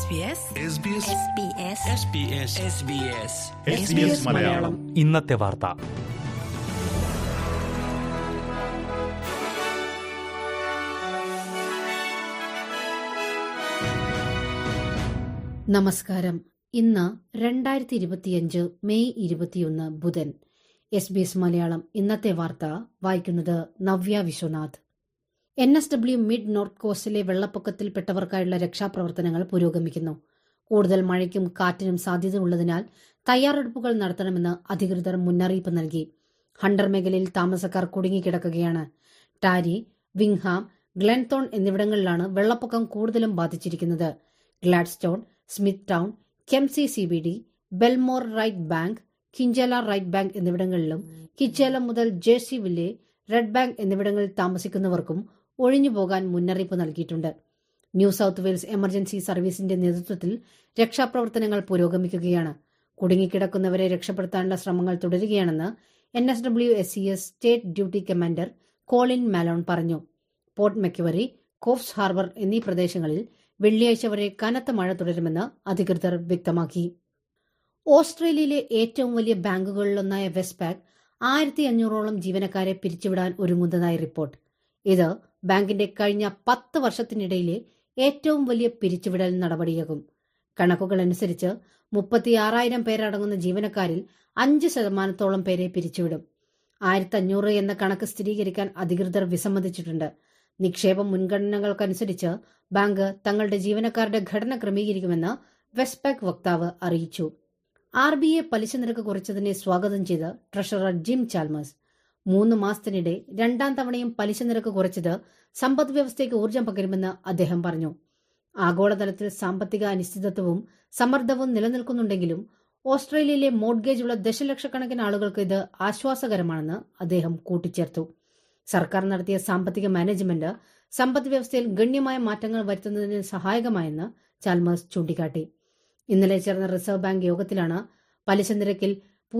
മലയാളം ഇന്നത്തെ വാർത്ത. നമസ്കാരം. ഇന്ന് 2025 മെയ് 21 ബുധൻ. SBS മലയാളം ഇന്നത്തെ വാർത്ത വായിക്കുന്നത് Navya Viswanath. NSW mid north കോസ്റ്റിലെ വെള്ളപ്പൊക്കത്തിൽപ്പെട്ടവർക്കായുള്ള രക്ഷാപ്രവർത്തനങ്ങൾ പുരോഗമിക്കുന്നു. കൂടുതൽ മഴയ്ക്കും കാറ്റിനും സാധ്യത ഉള്ളതിനാൽ തയ്യാറെടുപ്പുകൾ നടത്തണമെന്ന് അധികൃതർ മുന്നറിയിപ്പ് നൽകി. ഹണ്ടർ മേഖലയിൽ താമസക്കാർ കുടുങ്ങിക്കിടക്കുകയാണ്. ടാരി, വിങ്ഹാം, ഗ്ലെൻതോൺ എന്നിവിടങ്ങളിലാണ് വെള്ളപ്പൊക്കം കൂടുതലും ബാധിച്ചിരിക്കുന്നത്. Gladstone, Smith Town, Kempsey CBD, Belmore right bank, Kinchela right bank എന്നിവിടങ്ങളിലും കിച്ചേലം മുതൽ ജേഴ്സി വില്ലെ, റെഡ് ബാങ്ക് എന്നിവിടങ്ങളിൽ താമസിക്കുന്നവർക്കും ഒഴിഞ്ഞുപോകാൻ മുന്നറിയിപ്പ് നൽകിയിട്ടുണ്ട്. ന്യൂ സൌത്ത് വെയിൽസ് എമർജൻസി സർവീസിന്റെ നേതൃത്വത്തിൽ രക്ഷാപ്രവർത്തനങ്ങൾ പുരോഗമിക്കുകയാണ്. കുടുങ്ങിക്കിടക്കുന്നവരെ രക്ഷപ്പെടുത്താനുള്ള ശ്രമങ്ങൾ തുടരുകയാണെന്ന് NSW SCS state duty commander Colin Malone പറഞ്ഞു. പോർട്ട് മെക്വറി, കോഫ്സ് ഹാർബർ എന്നീ പ്രദേശങ്ങളിൽ വെള്ളിയാഴ്ച വരെ കനത്ത മഴ തുടരുമെന്ന് അധികൃതർ വ്യക്തമാക്കി. ഓസ്ട്രേലിയയിലെ ഏറ്റവും വലിയ ബാങ്കുകളിലൊന്നായ വെസ്റ്റ്പാക് 1500ഓളം ജീവനക്കാരെ പിരിച്ചുവിടാൻ ഒരുങ്ങുന്നതായി റിപ്പോർട്ട്. ഇത് ബാങ്കിന്റെ കഴിഞ്ഞ 10 വർഷത്തിനിടയിലെ ഏറ്റവും വലിയ പിരിച്ചുവിടൽ നടപടിയാകും. കണക്കുകൾ അനുസരിച്ച് 36,000 പേരടങ്ങുന്ന ജീവനക്കാരിൽ 5% പേരെ പിരിച്ചുവിടും. 1500 എന്ന കണക്ക് സ്ഥിരീകരിക്കാൻ അധികൃതർ വിസമ്മതിച്ചിട്ടുണ്ട്. നിക്ഷേപ മുൻഗണനകൾക്കനുസരിച്ച് ബാങ്ക് തങ്ങളുടെ ജീവനക്കാരുടെ ഘടന ക്രമീകരിക്കുമെന്ന് വെസ്റ്റ്പാക് വക്താവ് അറിയിച്ചു. RBA പലിശ നിരക്ക് കുറച്ചതിനെ സ്വാഗതം ചെയ്ത് ട്രഷറർ ജിം ചാൽമേഴ്സ്. 3 മാസത്തിനിടെ 2ാം തവണയും പലിശ നിരക്ക് കുറച്ചത് സമ്പദ് വ്യവസ്ഥയ്ക്ക് ഊർജ്ജം പകരുമെന്ന് അദ്ദേഹം പറഞ്ഞു. ആഗോളതലത്തിൽ സാമ്പത്തിക അനിശ്ചിതത്വവും സമ്മർദ്ദവും നിലനിൽക്കുന്നുണ്ടെങ്കിലും ഓസ്ട്രേലിയയിലെ മോർഗേജ് ഉള്ള ദശലക്ഷക്കണക്കിന് ആളുകൾക്ക് ഇത് ആശ്വാസകരമാണെന്ന് അദ്ദേഹം കൂട്ടിച്ചേർത്തു. സർക്കാർ നടത്തിയ സാമ്പത്തിക മാനേജ്മെന്റ് സമ്പദ് വ്യവസ്ഥയിൽ ഗണ്യമായ മാറ്റങ്ങൾ വരുത്തുന്നതിന് സഹായകമായെന്ന് ചാൽമേഴ്സ് ചൂണ്ടിക്കാട്ടി. ഇന്നലെ ചേർന്ന റിസർവ് ബാങ്ക് യോഗത്തിലാണ് പലിശ നിരക്കിൽ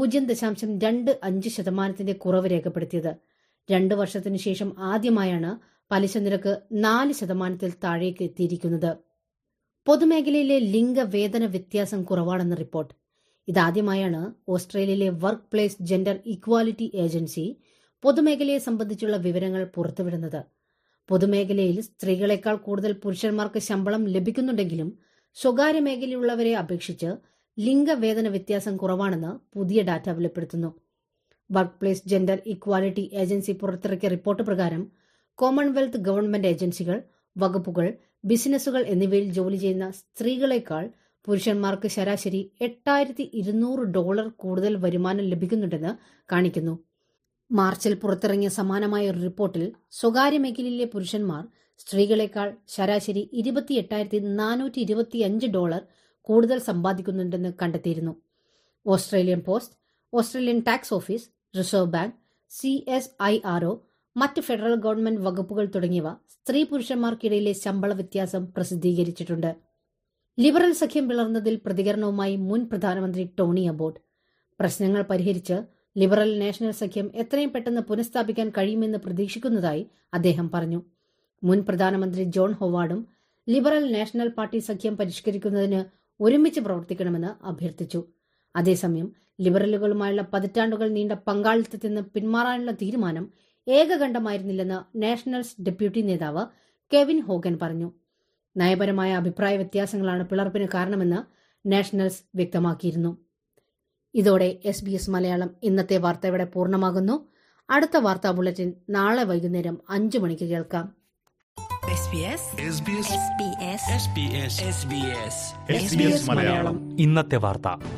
0.25% കുറവ് രേഖപ്പെടുത്തിയത്. 2 വർഷത്തിനു ശേഷം ആദ്യമായാണ് പലിശ നിരക്ക് 4% താഴേക്ക് എത്തിയിരിക്കുന്നത്. പൊതുമേഖലയിലെ ലിംഗവേതന വ്യത്യാസം കുറവാണെന്ന് റിപ്പോർട്ട്. ഇതാദ്യമായാണ് ഓസ്ട്രേലിയയിലെ work place gender equality agency പൊതുമേഖലയെ സംബന്ധിച്ചുള്ള വിവരങ്ങൾ പുറത്തുവിടുന്നത്. പൊതുമേഖലയിൽ സ്ത്രീകളെക്കാൾ കൂടുതൽ പുരുഷന്മാർക്ക് ശമ്പളം ലഭിക്കുന്നുണ്ടെങ്കിലും സ്വകാര്യ മേഖലയിലുള്ളവരെ അപേക്ഷിച്ച് ലിംഗവേതന വ്യത്യാസം കുറവാണെന്ന് പുതിയ ഡാറ്റ വെളിപ്പെടുത്തുന്നു. Work place gender equality agency പുറത്തിറക്കിയ റിപ്പോർട്ട് പ്രകാരം കോമൺവെൽത്ത് ഗവൺമെന്റ് ഏജൻസികൾ, വകുപ്പുകൾ, ബിസിനസ്സുകൾ എന്നിവയിൽ ജോലി ചെയ്യുന്ന സ്ത്രീകളെക്കാൾ പുരുഷന്മാർക്ക് ശരാശരി $8,200 കൂടുതൽ വരുമാനം ലഭിക്കുന്നുണ്ടെന്ന് കാണിക്കുന്നു. മാർച്ചിൽ പുറത്തിറങ്ങിയ സമാനമായ ഒരു റിപ്പോർട്ടിൽ സ്വകാര്യ മേഖലയിലെ പുരുഷന്മാർ സ്ത്രീകളെക്കാൾ ശരാശരി $28,425 കൂടുതൽ സമ്പാദിക്കുന്നുണ്ടെന്ന് കണ്ടെത്തിയിരുന്നു. Australian Post, Australian Tax Office, Reserve Bank, CSIRO, മറ്റ് ഫെഡറൽ ഗവൺമെന്റ് വകുപ്പുകൾ തുടങ്ങിയവ സ്ത്രീ പുരുഷന്മാർക്കിടയിലെ ശമ്പള വ്യത്യാസം പ്രസിദ്ധീകരിച്ചിട്ടുണ്ട്. ലിബറൽ സഖ്യം പിളർന്നതിൽ പ്രതികരണവുമായി മുൻ പ്രധാനമന്ത്രി ടോണി അബോട്ട്. പ്രശ്നങ്ങൾ പരിഹരിച്ച് ലിബറൽ നാഷണൽ സഖ്യം എത്രയും പെട്ടെന്ന് പുനഃസ്ഥാപിക്കാൻ കഴിയുമെന്ന് പ്രതീക്ഷിക്കുന്നതായി അദ്ദേഹം പറഞ്ഞു. മുൻ പ്രധാനമന്ത്രി ജോൺ ഹൊവാർഡും ലിബറൽ നാഷണൽ പാർട്ടി സഖ്യം പരിഷ്കരിക്കുന്നതിന് ഒരുമിച്ച് പ്രവർത്തിക്കണമെന്ന് അഭ്യർത്ഥിച്ചു. അതേസമയം ലിബറലുകളുമായുള്ള പതിറ്റാണ്ടുകൾ നീണ്ട പങ്കാളിത്തത്തിൽ നിന്ന് പിന്മാറാനുള്ള തീരുമാനം ഏകകണ്ഠമായിരുന്നില്ലെന്ന് നാഷണൽസ് ഡെപ്യൂട്ടി നേതാവ് കെവിൻ ഹോഗൻ പറഞ്ഞു. നയപരമായ അഭിപ്രായ വ്യത്യാസങ്ങളാണ് പിളർപ്പിന് കാരണമെന്ന് നാഷണൽസ് വ്യക്തമാക്കിയിരുന്നു. ഇതോടെ SBS മലയാളം ഇന്നത്തെ വാർത്ത ഇവിടെ പൂർണ്ണമാകുന്നു. അടുത്ത വാർത്താ ബുള്ളറ്റിൻ നാളെ വൈകുന്നേരം 5 മണിക്ക് കേൾക്കാം. SBS മലയാളം ഇന്നത്തെ വാർത്ത.